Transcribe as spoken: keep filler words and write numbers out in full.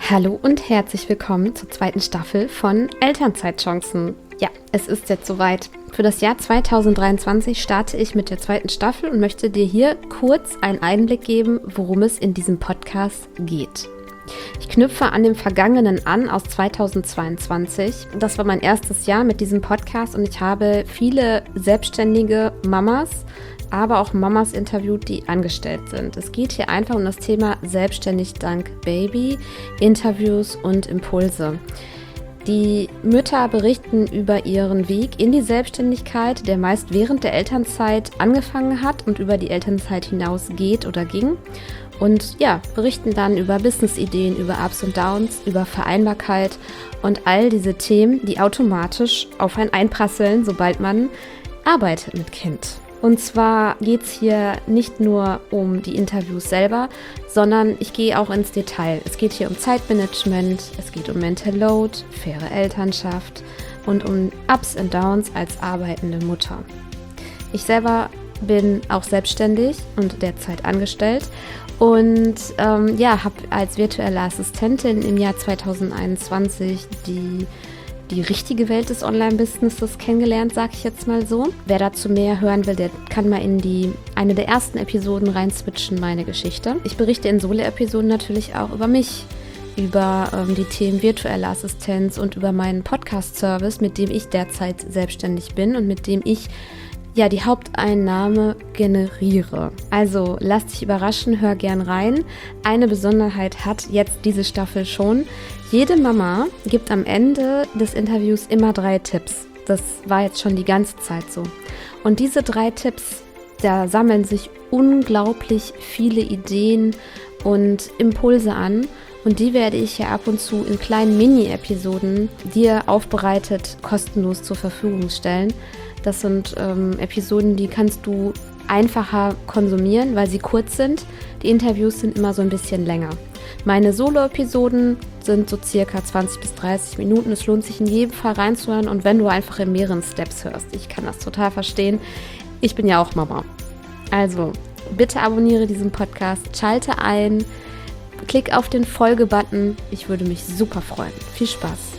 Hallo und herzlich willkommen zur zweiten Staffel von Elternzeitchancen. Ja, es ist jetzt soweit. Für das Jahr zweitausenddreiundzwanzig starte ich mit der zweiten Staffel und möchte dir hier kurz einen Einblick geben, worum es in diesem Podcast geht. Ich knüpfe an dem Vergangenen an aus zweitausendzweiundzwanzig. Das war mein erstes Jahr mit diesem Podcast und ich habe viele selbstständige Mamas, aber auch Mamas interviewt, die angestellt sind. Es geht hier einfach um das Thema Selbstständig dank Baby, Interviews und Impulse. Die Mütter berichten über ihren Weg in die Selbstständigkeit, der meist während der Elternzeit angefangen hat und über die Elternzeit hinaus geht oder ging. Und ja, berichten dann über Business-Ideen, über Ups und Downs, über Vereinbarkeit und all diese Themen, die automatisch auf einen einprasseln, sobald man arbeitet mit Kind. Und zwar geht es hier nicht nur um die Interviews selber, sondern ich gehe auch ins Detail. Es geht hier um Zeitmanagement, es geht um Mental Load, faire Elternschaft und um Ups und Downs als arbeitende Mutter. Ich selber bin auch selbstständig und derzeit angestellt und ähm, ja, habe als virtuelle Assistentin im Jahr zweitausendeinundzwanzig die die richtige Welt des Online-Businesses kennengelernt, sage ich jetzt mal so. Wer dazu mehr hören will, der kann mal in die eine der ersten Episoden reinswitchen, meine Geschichte. Ich berichte in Solo-Episoden natürlich auch über mich, über ähm, die Themen virtuelle Assistenz und über meinen Podcast-Service, mit dem ich derzeit selbstständig bin und mit dem ich ja die Haupteinnahme generiere. Also lass dich überraschen, hör gern rein. Eine Besonderheit hat jetzt diese Staffel schon. Jede Mama gibt am Ende des Interviews immer drei Tipps. Das war jetzt schon die ganze Zeit so. Und diese drei Tipps, da sammeln sich unglaublich viele Ideen und Impulse an. Und die werde ich hier ab und zu in kleinen Mini-Episoden dir aufbereitet kostenlos zur Verfügung stellen. Das sind ähm, Episoden, die kannst du einfacher konsumieren, weil sie kurz sind. Die Interviews sind immer so ein bisschen länger. Meine Solo-Episoden sind so circa zwanzig bis dreißig Minuten. Es lohnt sich in jedem Fall reinzuhören und wenn du einfach in mehreren Steps hörst. Ich kann das total verstehen. Ich bin ja auch Mama. Also bitte abonniere diesen Podcast, schalte ein, klick auf den Folge-Button. Ich würde mich super freuen. Viel Spaß!